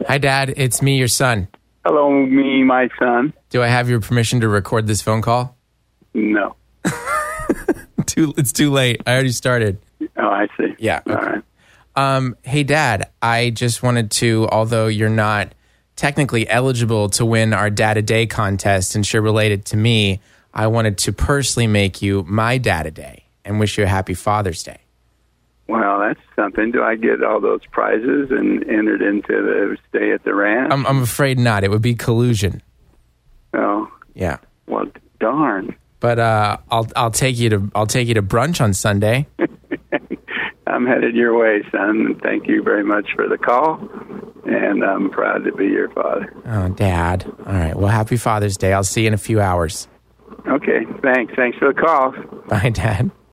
Hi, Dad. It's me, your son. Hello, me, my son. Do I have your permission to record this phone call? No. It's too late. I already started. Oh, I see. Yeah. Okay. All right. Hey, Dad, I just wanted to, although you're not technically eligible to win our Dad-A-Day contest since you're related to me, I wanted to personally make you my Dad-A-Day and wish you a happy Father's Day. Well, that's something. Do I get all those prizes and entered into the stay at the ranch? I'm afraid not. It would be collusion. Oh. Yeah. Well, darn. But I'll take you to brunch on Sunday. I'm headed your way, son. Thank you very much for the call, and I'm proud to be your father. Oh, Dad. All right. Well, happy Father's Day. I'll see you in a few hours. Okay. Thanks. Thanks for the call. Bye, Dad.